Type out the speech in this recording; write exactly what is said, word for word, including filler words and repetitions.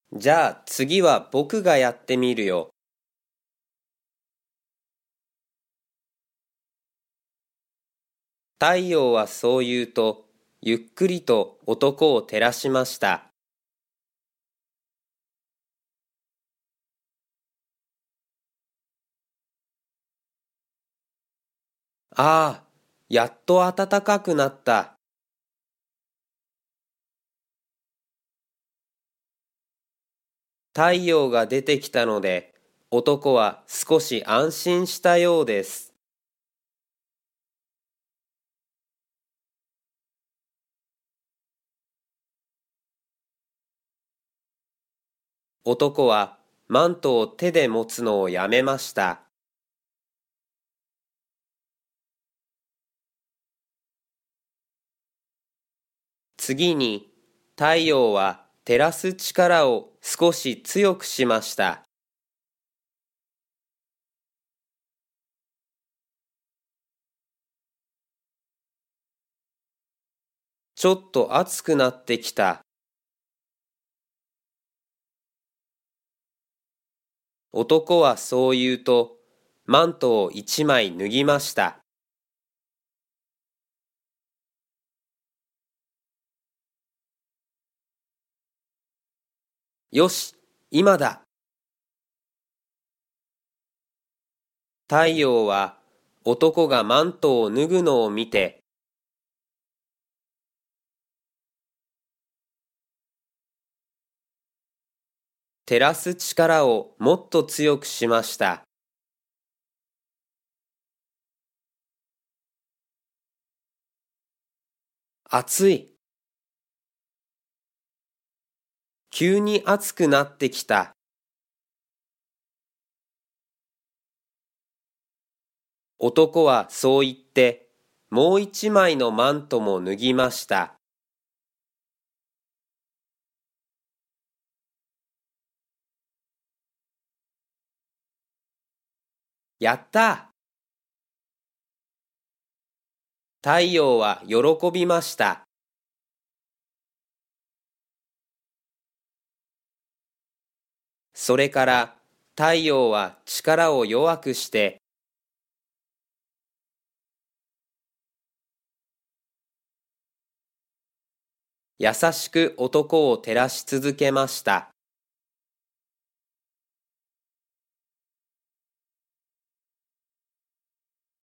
じゃあ次は僕がやってみるよ。太陽はそう言うと、ゆっくりと男を照らしました。ああ、やっと暖かくなった。太陽が出てきたので、男は少し安心したようです。男はマントを手で持つのをやめました。次に、太陽は照らす力を少し強くしました。ちょっと暑くなってきた。男はそう言うと、マントを一枚脱ぎました。よし、今だ。太陽は男がマントを脱ぐのを見て、照らす力をもっと強くしました。暑い。急に暑くなってきた。男はそう言って、もう一枚のマントも脱ぎました。やった太陽は喜びました。それから太陽は力を弱くして、優しく男を照らし続けました。